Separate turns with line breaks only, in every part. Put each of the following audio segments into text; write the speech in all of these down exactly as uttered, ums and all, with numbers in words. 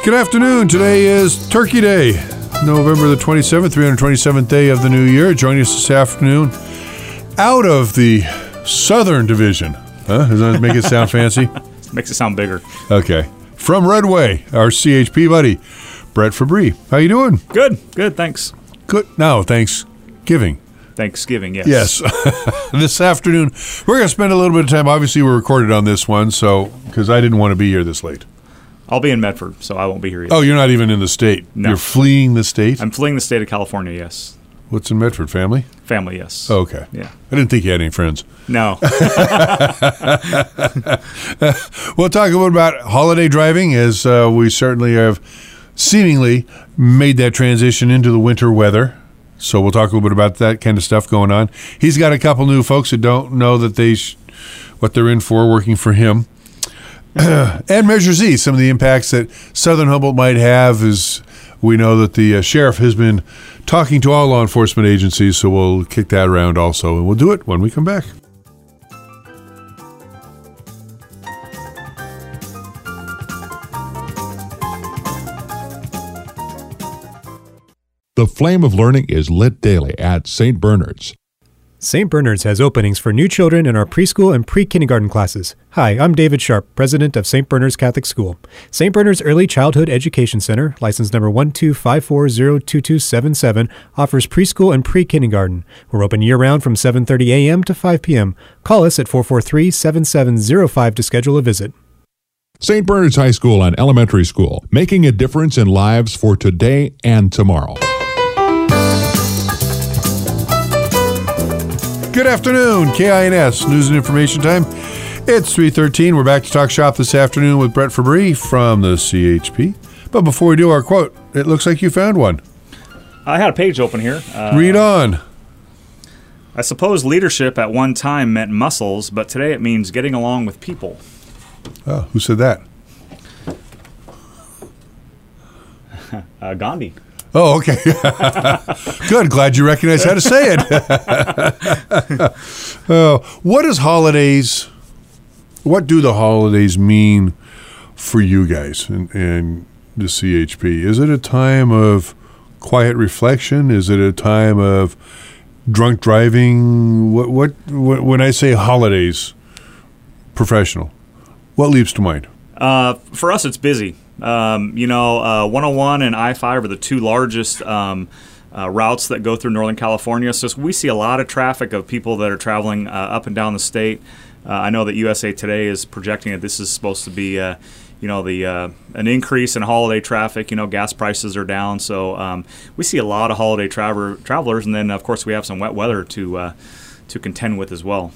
Good afternoon. Today is Turkey Day, November the twenty-seventh, three hundred twenty-seventh day of the new year. Joining us this afternoon out of the Southern Division. Huh? Does that make it sound fancy?
Makes it sound bigger.
Okay. From Redway, our C H P buddy, Brett Fabry. How you doing?
Good. Good. Thanks.
Good. No, Thanksgiving.
Thanksgiving, yes.
Yes. This afternoon, we're going to spend a little bit of time. Obviously, we're recorded on this one, so because I didn't want to be here this late.
I'll be in Medford, so I won't be here yet.
Oh, you're not even in the state?
No.
You're fleeing the state?
I'm fleeing the state of California, yes.
What's in Medford? Family?
Family, yes.
Oh, okay.
Yeah.
I didn't think you had any friends.
No.
We'll talk a little about holiday driving, as uh, we certainly have seemingly made that transition into the winter weather. So we'll talk a little bit about that kind of stuff going on. He's got a couple new folks that don't know that they sh- what they're in for working for him. And Measure Z, some of the impacts that Southern Humboldt might have, is we know that the uh, sheriff has been talking to all law enforcement agencies, so we'll kick that around also, and we'll do it when we come back.
The flame of learning is lit daily at Saint Bernard's.
Saint Bernard's has openings for new children in our preschool and pre-kindergarten classes. Hi, I'm David Sharp, president of Saint Bernard's Catholic School. Saint Bernard's Early Childhood Education Center, license number one two five four zero two two seven seven, offers preschool and pre-kindergarten. We're open year-round from seven thirty a.m. to five p.m. Call us at four four three, seven seven zero five to schedule a visit.
Saint Bernard's High School and Elementary School, making a difference in lives for today and tomorrow.
Good afternoon, K I N S News and Information Time. It's three thirteen. We're back to talk shop this afternoon with Brett Fabry from the C H P. But before we do our quote, it looks like you found one.
I had a page open here. Uh,
Read on.
I suppose leadership at one time meant muscles, but today it means getting along with people.
Oh, who said that?
Uh, Gandhi.
Oh, okay. Good. Glad you recognize how to say it. uh, what is holidays? What do the holidays mean for you guys and, and the C H P? Is it a time of quiet reflection? Is it a time of drunk driving? What, what, what when I say holidays, professional, what leaps to mind?
Uh, for us, it's busy. Um, you know, uh, one oh one and I five are the two largest um, uh, routes that go through Northern California. So we see a lot of traffic of people that are traveling uh, up and down the state. Uh, I know that U S A Today is projecting that this is supposed to be, uh, you know, the uh, an increase in holiday traffic. You know, gas prices are down, so um, we see a lot of holiday traveler, travelers. And then, of course, we have some wet weather to uh, to contend with as well.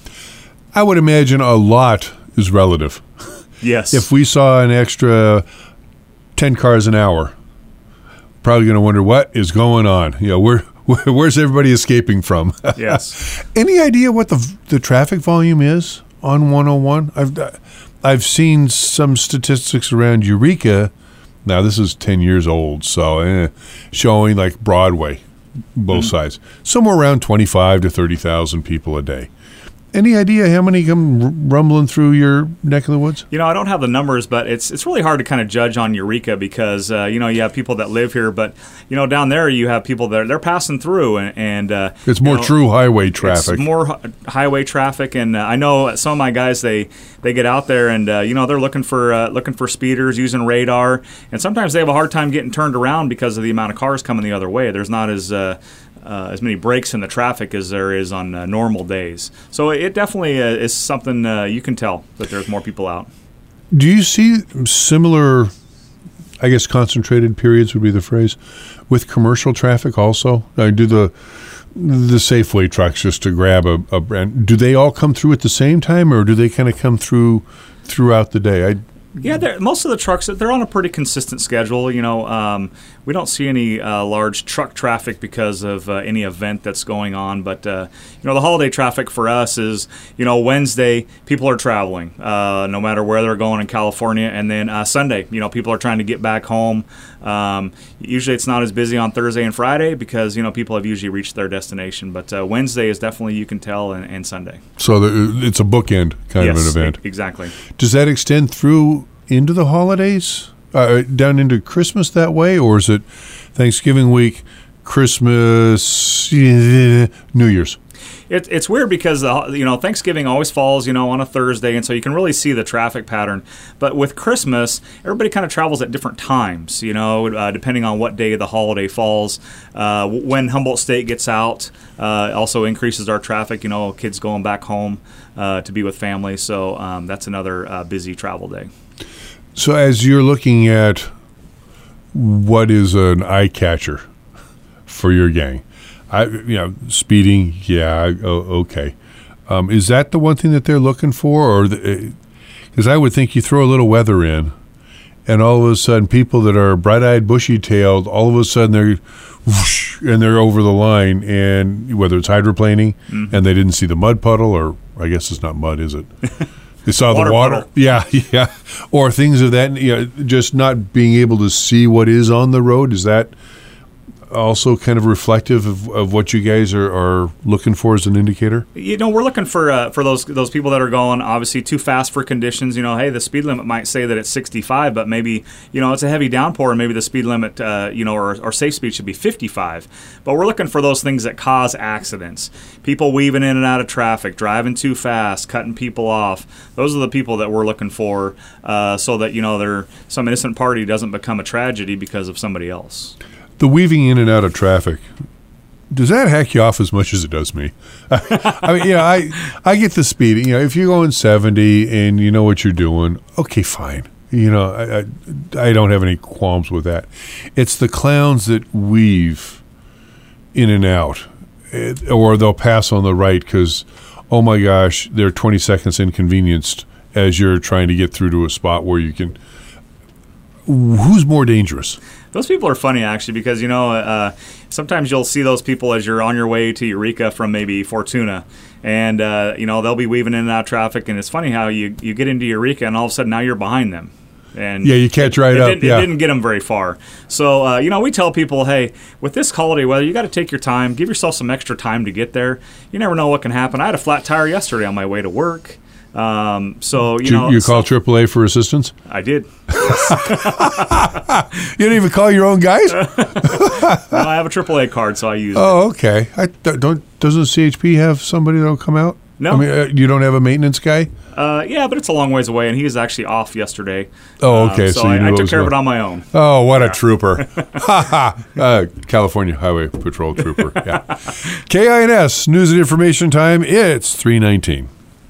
I would imagine a lot is relative.
Yes.
If we saw an extra ten cars an hour, probably going to wonder what is going on. You know, where, where where's everybody escaping from?
Yes.
Any idea what the the traffic volume is on one oh one? I've I've seen some statistics around Eureka. Now this is ten years old, so eh, showing like Broadway, both mm-hmm. sides, somewhere around twenty-five to thirty thousand people a day. Any idea how many come rumbling through your neck of the woods?
You know, I don't have the numbers, but it's it's really hard to kind of judge on Eureka because, uh, you know, you have people that live here, but, you know, down there you have people that are, they're passing through. and, and uh,
It's more
know,
true highway traffic.
It's more hi- highway traffic, and uh, I know some of my guys, they, they get out there and, uh, you know, they're looking for uh, looking for speeders, using radar, and sometimes they have a hard time getting turned around because of the amount of cars coming the other way. There's not as... Uh, Uh, as many breaks in the traffic as there is on uh, normal days. So it definitely uh, is something uh, you can tell that there's more people out.
Do you see similar, I guess concentrated periods would be the phrase, with commercial traffic also? Uh, do the the Safeway trucks, just to grab a, a brand, do they all come through at the same time, or do they kind of come through throughout the day? I
Yeah, most of the trucks, they're on a pretty consistent schedule. You know, um, we don't see any uh, large truck traffic because of uh, any event that's going on. But, uh, you know, the holiday traffic for us is, you know, Wednesday, people are traveling, uh, no matter where they're going in California. And then uh, Sunday, you know, people are trying to get back home. Um, usually it's not as busy on Thursday and Friday because, you know, people have usually reached their destination. But uh, Wednesday is definitely, you can tell, and, and Sunday.
So the, it's a bookend kind
yes,
of an event.
Exactly.
Does that extend through into the holidays? uh, down into Christmas that way, or is it Thanksgiving week, Christmas, New Year's?
It, it's weird because uh, you know Thanksgiving always falls you know on a Thursday, and so you can really see the traffic pattern. But with Christmas, everybody kind of travels at different times, you know, uh, depending on what day the holiday falls. Uh, when Humboldt State gets out, uh, also increases our traffic. You know, kids going back home uh, to be with family. So um, that's another uh, busy travel day.
So as you're looking at what is an eye catcher for your gang, I, you know, speeding, yeah, oh, okay. Um, is that the one thing that they're looking for, or because I would think you throw a little weather in, and all of a sudden, people that are bright-eyed, bushy-tailed, all of a sudden they're whoosh, and they're over the line, and whether it's hydroplaning, mm-hmm. and they didn't see the mud puddle, or I guess it's not mud, is it? They saw water the water, puddle. yeah, yeah, or things of that. You know, just not being able to see what is on the road. Is that also kind of reflective of, of what you guys are, are looking for as an indicator?
You know, we're looking for uh, for those those people that are going obviously too fast for conditions. You know, hey, the speed limit might say that it's sixty-five, but maybe, you know, it's a heavy downpour, and maybe the speed limit, uh, you know, or, or safe speed should be fifty-five. But we're looking for those things that cause accidents. People weaving in and out of traffic, driving too fast, cutting people off. Those are the people that we're looking for, uh, so that, you know, they're, some innocent party doesn't become a tragedy because of somebody else.
The weaving in and out of traffic, does that hack you off as much as it does me? I mean, you know, I I get the speeding. You know, if you're going seventy and you know what you're doing, okay, fine. You know, I I, I don't have any qualms with that. It's the clowns that weave in and out, it, or they'll pass on the right because, oh my gosh, they're twenty seconds inconvenienced as you're trying to get through to a spot where you can. Who's more dangerous?
Those people are funny, actually, because, you know, uh, sometimes you'll see those people as you're on your way to Eureka from maybe Fortuna, and, uh, you know, they'll be weaving in and out of traffic, and it's funny how you, you get into Eureka, and all of a sudden now you're behind them. And
yeah, you catch right
it,
up.
It, didn't,
yeah.
it didn't get them very far. So, uh, you know, we tell people, hey, with this holiday weather, you got to take your time, give yourself some extra time to get there. You never know what can happen. I had a flat tire yesterday on my way to work. Um, so, you
did
know.
You, you call triple A for assistance?
I did.
You didn't even call your own guys?
No, I have a triple A card, so I use
oh,
it.
Oh, okay. I don't. Doesn't C H P have somebody that'll come out?
No.
I mean, uh, you don't have a maintenance guy?
Uh, yeah, but it's a long ways away, and he was actually off yesterday.
Oh, okay.
Um, so
so you
I,
knew
I
what
took
was
care
going.
of it on my own.
Oh, what yeah. a trooper. Ha ha. uh, California Highway Patrol trooper. Yeah. K I N S, News and Information Time. It's three nineteen.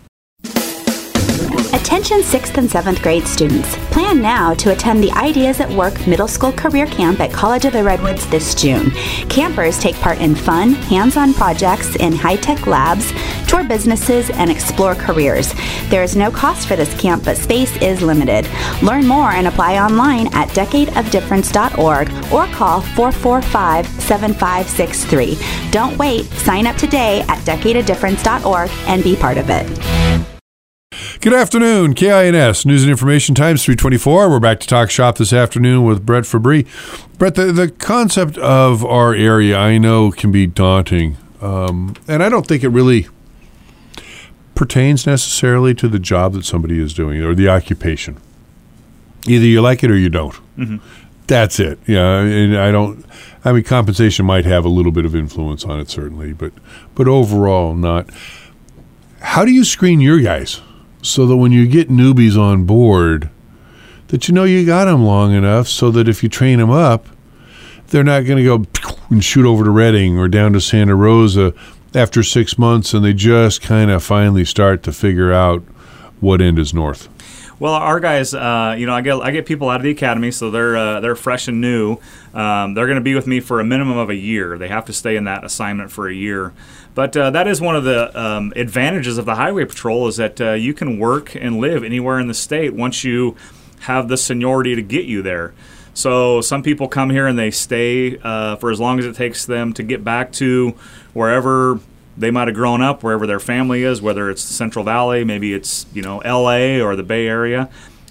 Attention sixth and seventh grade students. Plan now to attend the Ideas at Work Middle School Career Camp at College of the Redwoods this June. Campers take part in fun, hands-on projects in high-tech labs, tour businesses, and explore careers. There is no cost for this camp, but space is limited. Learn more and apply online at decade of difference dot org or call four four five, seven five six three. Don't wait. Sign up today at decade of difference dot org and be part of it.
Good afternoon, K I N S, News and Information Times three twenty-four. We're back to talk shop this afternoon with Brett Fabry. Brett, the, the concept of our area I know can be daunting, um, and I don't think it really pertains necessarily to the job that somebody is doing or the occupation. Either you like it or you don't. Mm-hmm. That's it. Yeah, and I don't. I mean, compensation might have a little bit of influence on it, certainly, but but overall, not. How do you screen your guys so that when you get newbies on board, that you know you got them long enough so that if you train them up, they're not going to go and shoot over to Redding or down to Santa Rosa after six months and they just kind of finally start to figure out what end is north?
Well, our guys, uh, you know, I get I get people out of the academy, so they're uh, they're fresh and new. Um, they're going to be with me for a minimum of a year. They have to stay in that assignment for a year. But uh, that is one of the um, advantages of the Highway Patrol is that uh, you can work and live anywhere in the state once you have the seniority to get you there. So some people come here and they stay uh, for as long as it takes them to get back to wherever they might have grown up, wherever their family is, whether it's the Central Valley, maybe it's, you know, L A or the Bay Area.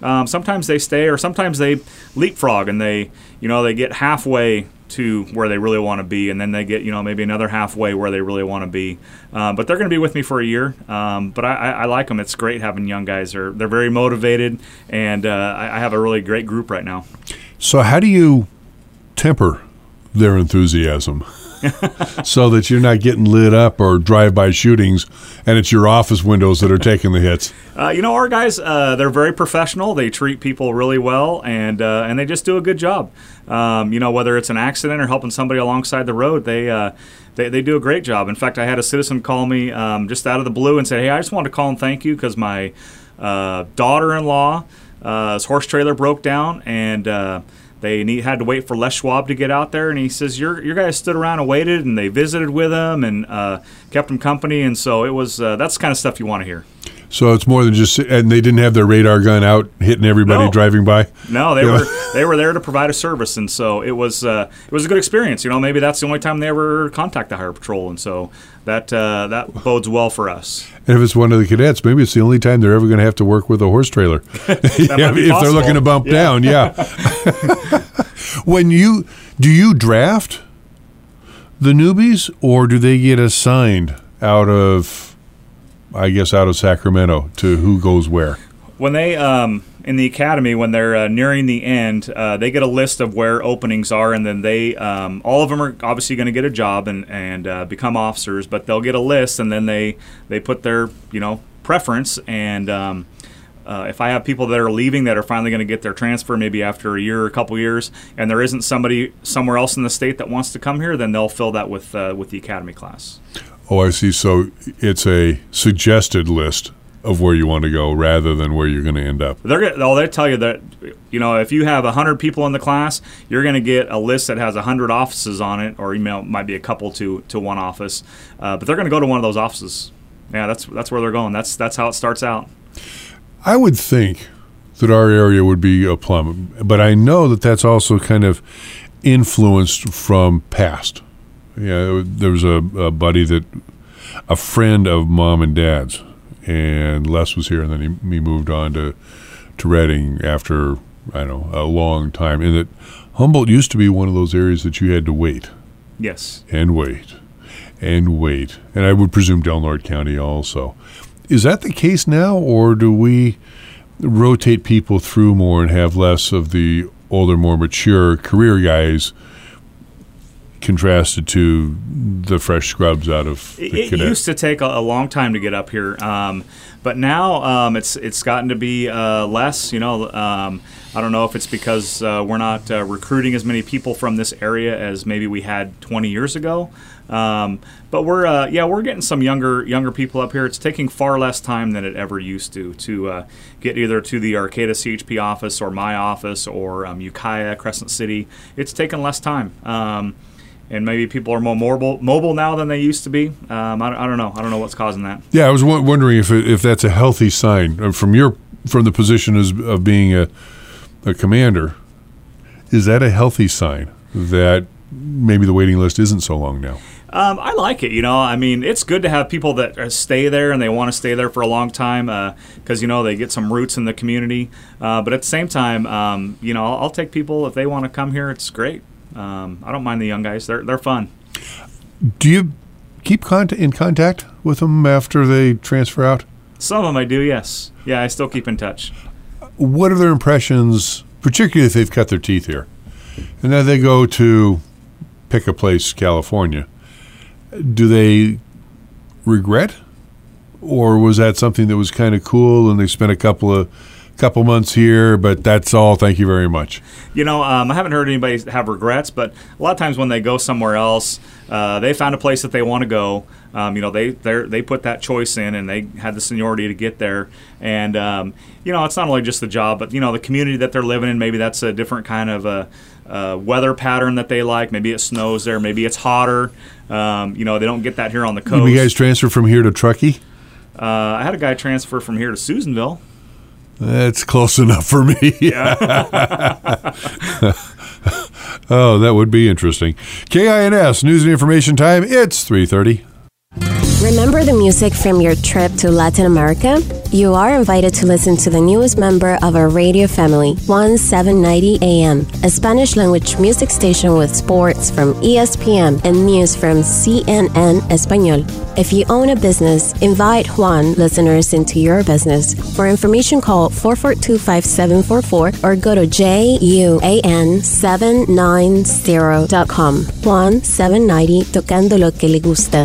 Um, sometimes they stay, or sometimes they leapfrog and they, you know, they get halfway to where they really want to be, and then they get, you know, maybe another halfway where they really want to be. Uh, but they're going to be with me for a year. Um, but I, I, I like them. It's great having young guys. They're they're very motivated, and uh, I, I have a really great group right now.
So how do you temper their enthusiasm so that you're not getting lit up or drive-by shootings and it's your office windows that are taking the hits?
Uh, you know, our guys, uh, they're very professional. They treat people really well, and uh, and they just do a good job. Um, you know, whether it's an accident or helping somebody alongside the road, they, uh, they they do a great job. In fact, I had a citizen call me um, just out of the blue and say, hey, I just wanted to call and thank you because my uh, daughter-in-law, uh, his horse trailer broke down, and uh, they need, had to wait for Les Schwab to get out there. And he says, your your guys stood around and waited, and they visited with him and uh, kept him company. And so it was uh, that's the kind of stuff you want to hear.
So it's more than just, and they didn't have their radar gun out hitting everybody
No.
driving by?
No, they
Yeah.
were they were there to provide a service, and so it was uh, it was a good experience. You know, maybe that's the only time they ever contact the Highway Patrol, and so that uh, that bodes well for us.
And if it's one of the cadets, maybe it's the only time they're ever going to have to work with a horse trailer.
That might be
if they're
possible.
looking to bump
Yeah.
down, yeah. When you, do you draft the newbies, or do they get assigned out of, I guess, out of Sacramento to who goes where?
When they um, in the academy, when they're uh, nearing the end, uh, they get a list of where openings are, and then they um, all of them are obviously going to get a job and and uh, become officers. But they'll get a list, and then they they put their you know preference. And um, uh, if I have people that are leaving that are finally going to get their transfer, maybe after a year or a couple years, and there isn't somebody somewhere else in the state that wants to come here, then they'll fill that with uh, with the academy class.
Oh, I see. So it's a suggested list of where you want to go rather than where you're going to end up.
They're gonna, oh, they tell you that, you know, if you have one hundred people in the class, you're going to get a list that has one hundred offices on it, or email might be a couple to, to one office. Uh, but they're going to go to one of those offices. Yeah, that's that's where they're going. That's that's how it starts out.
I would think that our area would be a plum, but I know that that's also kind of influenced from past. Yeah, there was a, a buddy that, a friend of mom and dad's, and Les was here, and then he, he moved on to, to Reading after, I don't know, a long time. And that Humboldt used to be one of those areas that you had to wait
Yes.
and wait and wait. And I would presume Del Norte County also. Is that the case now, or do we rotate people through more and have less of the older, more mature career guys contrasted to the fresh scrubs out of the
It, it
cadet?
used to take a, a long time to get up here, um, but now um, it's it's gotten to be uh, less. You know, um, I don't know if it's because uh, we're not uh, recruiting as many people from this area as maybe we had twenty years ago. Um, but we're uh, yeah we're getting some younger younger people up here. It's taking far less time than it ever used to to uh, get either to the Arcata C H P office or my office or um, Ukiah, Crescent City. It's taken less time. Um, And maybe people are more mobile, mobile now than they used to be. Um, I, don't- I don't know. I don't know what's causing that.
Yeah, I was w- wondering if it, if that's a healthy sign uh, from your from the position as, of being a a commander. Is that a healthy sign that maybe the waiting list isn't so long now?
Um, I like it. You know, I mean, it's good to have people that uh, stay there and they want to stay there for a long time because you know they get some roots in the community. Uh, but at the same time, um, you know, I'll, I'll take people if they want to come here. It's great. Um, I don't mind the young guys. They're they're fun.
Do you keep cont- in contact with them after they transfer out?
Some of them I do, yes. Yeah, I still keep in touch.
What are their impressions, particularly if they've cut their teeth here? And then they go to pick a place, California. Do they regret? Or was that something that was kind of cool and they spent a couple of couple months here, but that's all, thank you very much?
You know, um, I haven't heard anybody have regrets, but a lot of times when they go somewhere else, uh, they found a place that they want to go. Um, you know, they they they put that choice in, and they had the seniority to get there. And um, you know, it's not only just the job, but you know, the community that they're living in. Maybe that's a different kind of a, a weather pattern that they like. Maybe it snows there. Maybe it's hotter. Um, you know, they don't get that here on the coast.
Did you guys transfer from here to Truckee?
uh, I had a guy transfer from here to Susanville.
That's close enough for me.
Yeah.
Oh, that would be interesting. K I N S, News and Information Time. It's three thirty.
Remember the music from your trip to Latin America? You are invited to listen to the newest member of our radio family, one seven ninety A M, a Spanish-language music station with sports from E S P N and news from C N N Español. If you own a business, invite Juan listeners into your business. For information, call four four two, five seven four four or go to J U A N seven ninety dot com. Juan seven ninety, tocando lo que le gusta.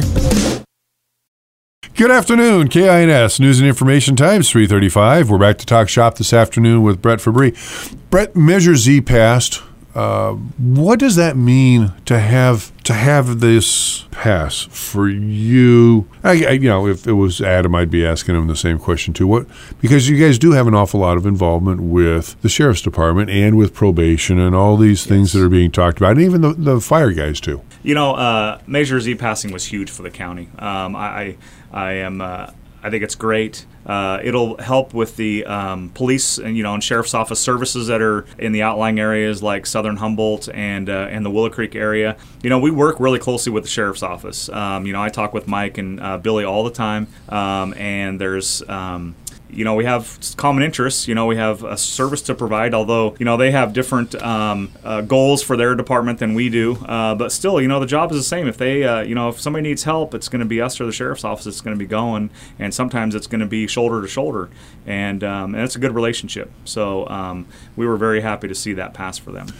Good afternoon, K I N S News and Information Times, three thirty-five. We're back to talk shop this afternoon with Brett Fabry. Brett, Measure Z passed. Uh, what does that mean to have to have this pass for you? I, I, you know, if it was Adam, I'd be asking him the same question too. What? Because you guys do have an awful lot of involvement with the Sheriff's Department and with probation and all these yes. things that are being talked about, and even the, the fire guys too.
You know, uh, Measure Z passing was huge for the county. Um, I, I am. Uh, I think it's great. Uh, it'll help with the um, police and you know and sheriff's office services that are in the outlying areas like Southern Humboldt and uh, and the Willow Creek area. You know, we work really closely with the sheriff's office. Um, you know, I talk with Mike and uh, Billy all the time, um, and there's. Um, You know, we have common interests. You know, we have a service to provide, although, you know, they have different um, uh, goals for their department than we do. Uh, but still, you know, the job is the same. If they, uh, you know, if somebody needs help, it's going to be us or the sheriff's office that's going to be going. And sometimes it's going to be shoulder to shoulder. And, um, and it's a good relationship. So um, we were very happy to see that pass for them.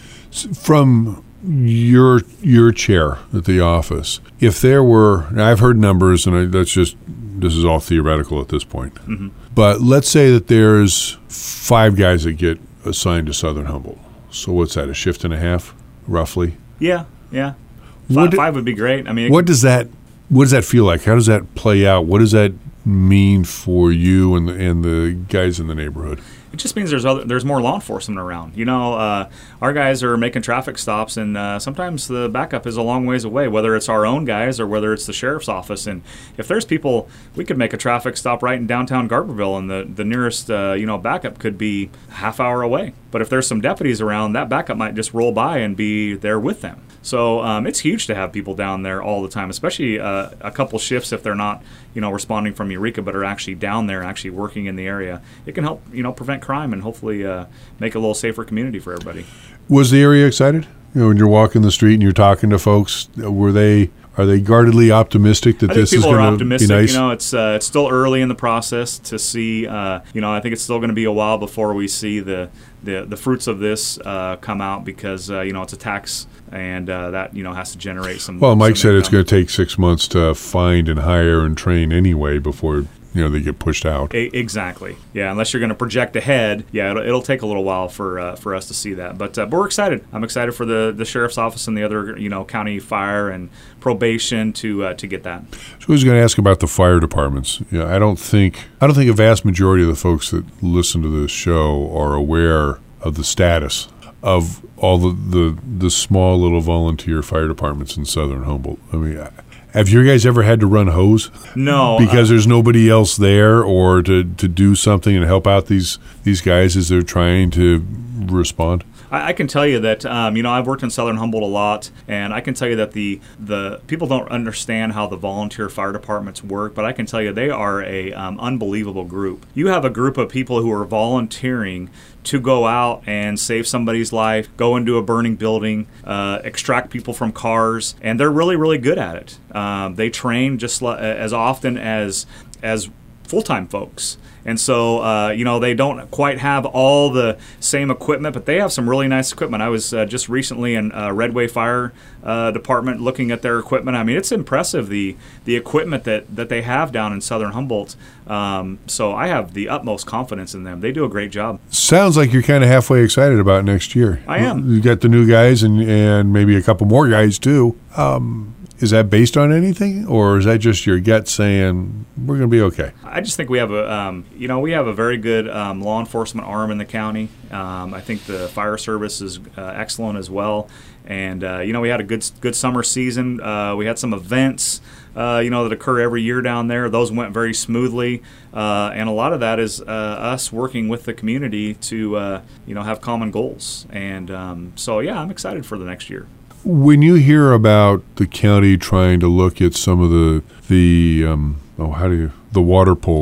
From your your chair at the office, if there were, I've heard numbers, and I, that's just, this is all theoretical at this point. Mm-hmm. But let's say that there's five guys that get assigned to Southern Humboldt. So what's that, a shift and a half, roughly?
Yeah, yeah. Five,
do,
five would be great. I mean,
what does that what does that feel like? How does that play out? What does that mean for you and the, and the guys in the neighborhood?
It just means there's other, there's more law enforcement around. You know, uh, our guys are making traffic stops, and uh, sometimes the backup is a long ways away, whether it's our own guys or whether it's the sheriff's office. And if there's people, we could make a traffic stop right in downtown Garberville, and the, the nearest, uh, you know, backup could be a half hour away. But if there's some deputies around, that backup might just roll by and be there with them. So um, it's huge to have people down there all the time, especially uh, a couple shifts if they're not, you know, responding from Eureka, but are actually down there, actually working in the area. It can help, you know, prevent crime and hopefully uh, make a little safer community for everybody.
Was the area excited? You know, when you're walking the street and you're talking to folks, were they are they guardedly optimistic that
I
this
think
is
people are
going to
optimistic.
be nice?
You know, it's uh, it's still early in the process to see. Uh, you know, I think it's still going to be a while before we see the the, the fruits of this uh, come out because uh, you know it's a tax and uh, that you know has to generate some.
Well, Mike
some
said
income.
it's going to take six months to find and hire and train anyway before you know they get pushed out.
A- exactly. Yeah, unless you're going to project ahead, yeah, it'll, it'll take a little while for uh, for us to see that. But uh, but we're excited. I'm excited for the, the sheriff's office and the other you know county fire and probation to uh, to get that.
So I was going to ask about the fire departments. Yeah, I don't think I don't think a vast majority of the folks that listen to this show are aware of the status of all the, the, the small little volunteer fire departments in Southern Humboldt. I mean, have you guys ever had to run hose?
No.
Because
uh,
there's nobody else there or to, to do something and help out these, these guys as they're trying to respond?
I, I can tell you that, um, you know, I've worked in Southern Humboldt a lot, and I can tell you that the, the people don't understand how the volunteer fire departments work, but I can tell you they are a um, unbelievable group. You have a group of people who are volunteering to go out and save somebody's life, go into a burning building, uh, extract people from cars, and they're really, really good at it. Um, they train just l- as often as as full-time folks. And so, uh, you know, they don't quite have all the same equipment, but they have some really nice equipment. I was uh, just recently in uh, Redway Fire uh, Department looking at their equipment. I mean, it's impressive, the the equipment that, that they have down in Southern Humboldt. Um, so I have the utmost confidence in them. They do a great job.
Sounds like you're kind of halfway excited about next year.
I am.
You got the new guys and, and maybe a couple more guys, too. Um Is that based on anything, or is that just your gut saying we're going to be okay?
I just think we have a, um, you know, we have a very good um, law enforcement arm in the county. Um, I think the fire service is uh, excellent as well, and uh, you know, we had a good good summer season. Uh, we had some events, uh, you know, that occur every year down there. Those went very smoothly, uh, and a lot of that is uh, us working with the community to, uh, you know, have common goals. And um, so, yeah, I'm excited for the next year.
When you hear about the county trying to look at some of the the um, oh how do you the water poles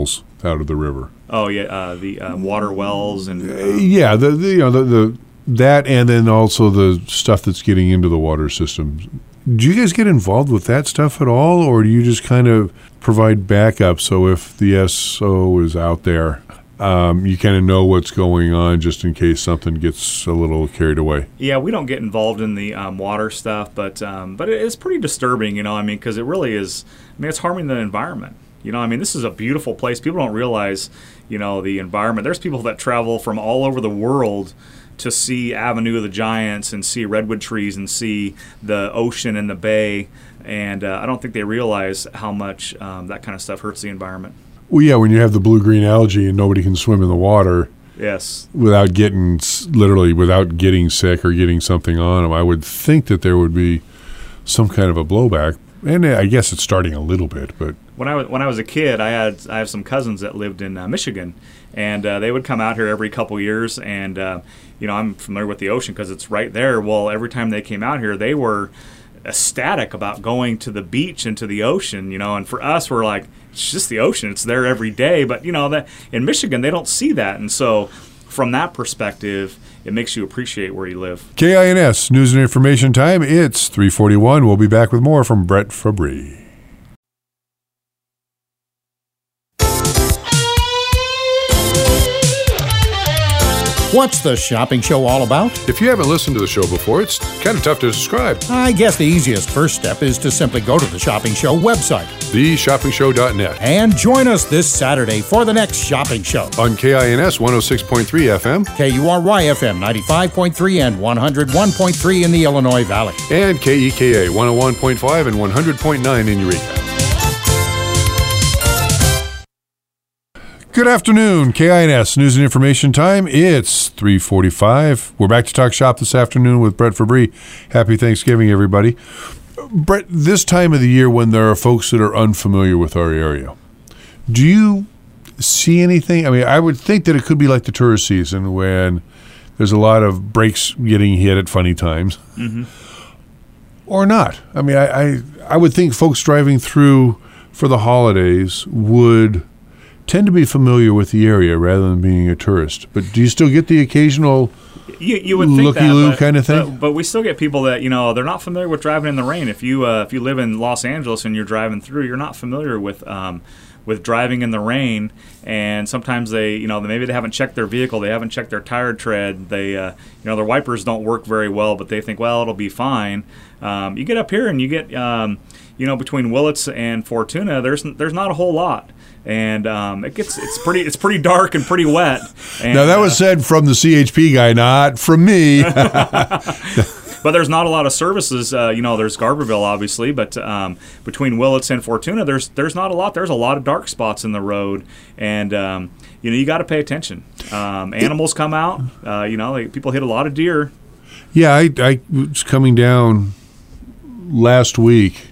out of the river.
Oh yeah, uh, the uh, water wells and uh,
Yeah, the, the you know the, the that and then also the stuff that's getting into the water systems. Do you guys get involved with that stuff at all, or do you just kind of provide backup so if the S O is out there, um, you kind of know what's going on just in case something gets a little carried away?
Yeah, we don't get involved in the um, water stuff, but um, but it is pretty disturbing, you know. I mean, because it really is. I mean, it's harming the environment. You know, I mean, this is a beautiful place. People don't realize, you know, the environment. There's people that travel from all over the world to see Avenue of the Giants and see redwood trees and see the ocean and the bay. And uh, I don't think they realize how much um, that kind of stuff hurts the environment.
Well, yeah, when you have the blue-green algae and nobody can swim in the water
Yes.
without getting, literally, without getting sick or getting something on them, I would think that there would be some kind of a blowback. And I guess it's starting a little bit, but...
When I was when I was a kid, I had I have some cousins that lived in uh, Michigan, and uh, they would come out here every couple years. And uh, you know, I'm familiar with the ocean because it's right there. Well, every time they came out here, they were ecstatic about going to the beach and to the ocean. You know, and for us, we're like, it's just the ocean. It's there every day. But you know, that in Michigan, they don't see that, and so from that perspective, it makes you appreciate where you live.
K I N S News and Information Time. It's three forty-one. We'll be back with more from Brett Fabry.
What's the shopping show all about?
If you haven't listened to the show before, it's kind of tough to describe.
I guess the easiest first step is to simply go to the Shopping Show website
the shopping show dot net.
and join us this Saturday for the next shopping show.
On K I N S one oh six point three F M
K U R Y F M ninety-five point three and one oh one point three in the Illinois Valley.
and K E K A one oh one point five and one hundred point nine in Eureka. Good afternoon, K I N S News and Information Time. It's three forty-five. We're back to talk shop this afternoon with Brett Fabry. Happy Thanksgiving, everybody. Brett, this time of the year when there are folks that are unfamiliar with our area, do you see anything? I mean, I would think that it could be like the tourist season when there's a lot of brakes getting hit at funny times. Mm-hmm. Or not. I mean, I, I, I would think folks driving through for the holidays would tend to be familiar with the area rather than being a tourist. But do you still get the occasional
You, you would think
looky-loo
that, but,
kind of thing?
But, but we still get people that, you know, they're not familiar with driving in the rain. If you uh, if you live in Los Angeles and you're driving through, you're not familiar with um, with driving in the rain. And sometimes they, you know, maybe they haven't checked their vehicle, they haven't checked their tire tread, they, uh, you know, their wipers don't work very well, but they think, well, it'll be fine. Um, you get up here and you get, um, you know, between Willits and Fortuna, there's there's not a whole lot. And um, it gets it's pretty it's pretty dark and pretty wet. And,
now that was uh, said from the C H P guy, not from me.
But there's not a lot of services. Uh, you know, there's Garberville obviously, but um, between Willits and Fortuna, there's there's not a lot. There's a lot of dark spots in the road, and um, you know you got to pay attention. Um, animals come out. Uh, you know, like, people hit a lot of deer.
Yeah, I, I was coming down last week,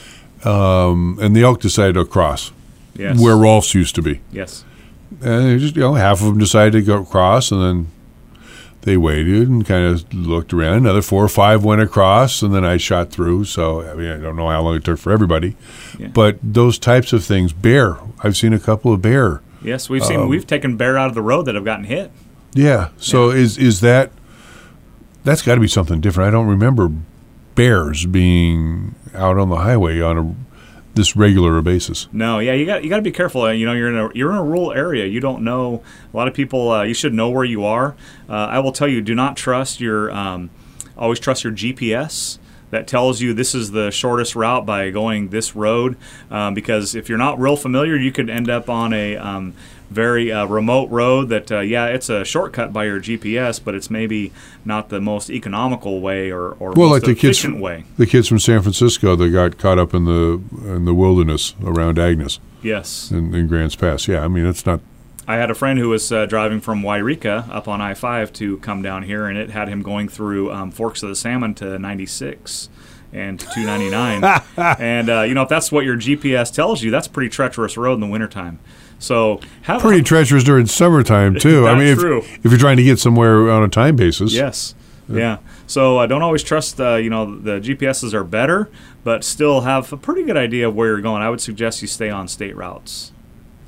um, and the elk decided to cross.
Yes.
Where Rolf's used to be.
Yes.
And they just, you know, half of them decided to go across, and then they waited and kind of looked around. Another four or five went across, and then I shot through. So, I mean, I don't know how long it took for everybody.
Yeah.
But those types of things, bear, I've seen a couple of bear.
Yes, we've seen
Um,
we've taken bear out of the road that have gotten hit.
Yeah. So
Yeah.
is is that, that's got to be something different. I don't remember bears being out on the highway on a this regular basis.
No, yeah, you got you got to be careful. Uh, You know, you're in a you're in a rural area. You don't know a lot of people. Uh, you should know where you are. Uh, I will tell you, do not trust your. Um, always trust your G P S that tells you this is the shortest route by going this road. Um, because if you're not real familiar, you could end up on a um, very uh, remote road that, uh, yeah, it's a shortcut by your G P S, but it's maybe not the most economical way or, or
Well,
most
like the kids,
efficient
from,
way.
the kids from San Francisco that got caught up in the in the wilderness around Agnes
Yes.
in, in Grants Pass. Yeah, I mean, it's not.
I had a friend who was uh, driving from Wairika up on I five to come down here, and it had him going through um, Forks of the Salmon to ninety-six and to two ninety-nine. And, uh, you know, if that's what your G P S tells you, that's a pretty treacherous road in the wintertime. So have
Pretty treacherous during summertime, too. I
That's
mean, if,
true.
if you're trying to get somewhere on a time basis.
Yes. Yeah. So uh, don't always trust, uh, you know, the G P S's are better, but still have a pretty good idea of where you're going. I would suggest you stay on state routes.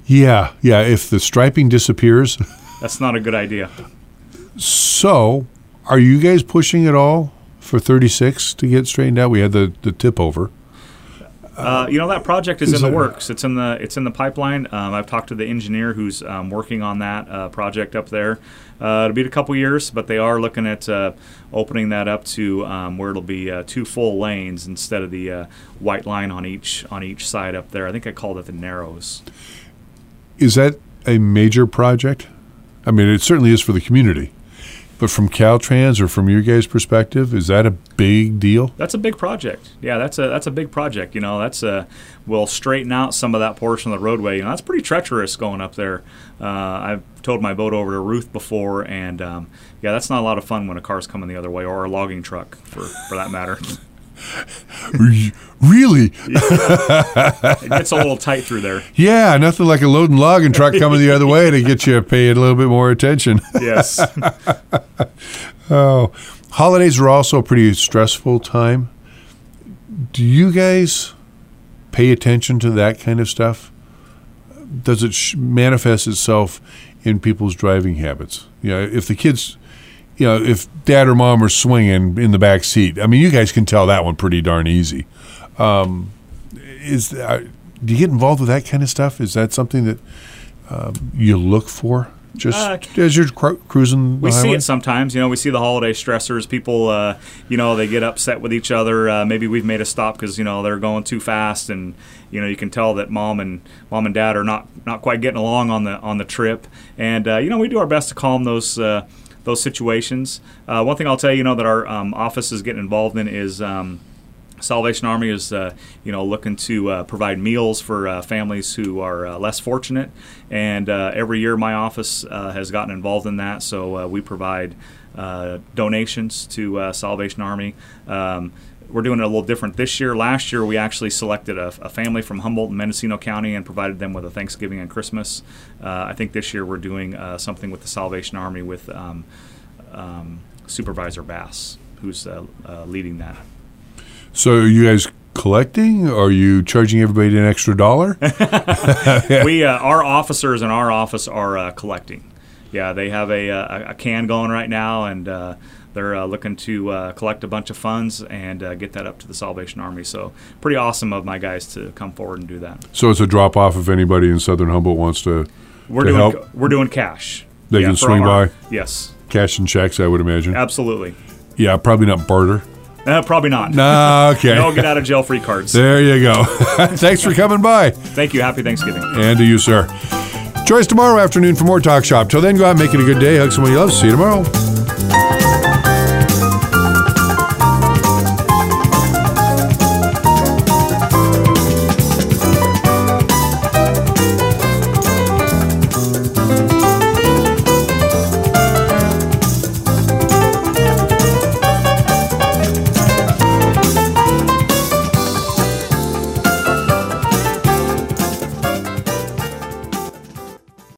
Yeah, yeah. If the striping disappears,
That's not a good idea.
so are you guys pushing it all for thirty-six to get straightened out? We had the, the tip over.
Uh, you know, that project is,
Is
in the
it-
works. It's in the it's in the pipeline. Um, I've talked to the engineer who's um, working on that uh, project up there. Uh, it'll be a couple years, but they are looking at uh, opening that up to um, where it'll be uh, two full lanes instead of the uh, white line on each on each side up there. I think I called it the Narrows.
Is that a major project? I mean, it certainly is for the community. But from Caltrans or from your guys' perspective, is that a big deal?
That's a big project. Yeah, that's a that's a big project. You know, that's a will straighten out some of that portion of the roadway. You know, that's pretty treacherous going up there. Uh, I've towed my boat over to Ruth before, and um, yeah, that's not a lot of fun when a car's coming the other way, or a logging truck, for for that matter.
Really?
It gets a little tight through there.
Yeah, nothing like a loading logging truck coming the other way to get you paying a little bit more attention.
Yes.
Oh, holidays are also a pretty stressful time. Do you guys pay attention to that kind of stuff? Does it sh- manifest itself in people's driving habits? You know, if the kids, you know, if dad or mom are swinging in the back seat, I mean, you guys can tell that one pretty darn easy. Um, is uh, do you get involved with that kind of stuff? Is that something that um, you look for? Just
Uh,
as you're cru- cruising the
We see
highway?
it sometimes. You know, we see the holiday stressors. People, uh, you know, they get upset with each other. Uh, maybe we've made a stop because you know they're going too fast, and you know you can tell that mom and mom and dad are not not quite getting along on the on the trip. And uh, you know, we do our best to calm those uh, those situations. Uh, one thing I'll tell you, you know, that our um, office is getting involved in is. Um, Salvation Army is, uh, you know, looking to uh, provide meals for uh, families who are uh, less fortunate, and uh, every year my office uh, has gotten involved in that. So uh, we provide uh, donations to uh, Salvation Army. Um, we're doing it a little different this year. Last year we actually selected a, a family from Humboldt and Mendocino County and provided them with a Thanksgiving and Christmas. Uh, I think this year we're doing uh, something with the Salvation Army with um, um, Supervisor Bass, who's uh, uh, leading that.
So are you guys collecting? Are you charging everybody an extra dollar?
we uh, our officers in our office are uh, collecting. Yeah, they have a, a, a can going right now, and uh, they're uh, looking to uh, collect a bunch of funds and uh, get that up to the Salvation Army. So pretty awesome of my guys to come forward and do that.
So it's a drop off if anybody in Southern Humboldt wants to,
We're
to
doing
help.
we're doing cash.
They
Yeah,
can
for
swing
our-
by,
Yes,
cash and checks, I would imagine.
absolutely.
Yeah, probably not barter.
Uh, probably not.
No, okay.
No get out of jail free cards.
There you go. Thanks for coming by.
Thank you. Happy Thanksgiving.
And to you, sir. Join us tomorrow afternoon for more Talk Shop. Till then, go out and make it a good day. Hug someone you love. See you tomorrow.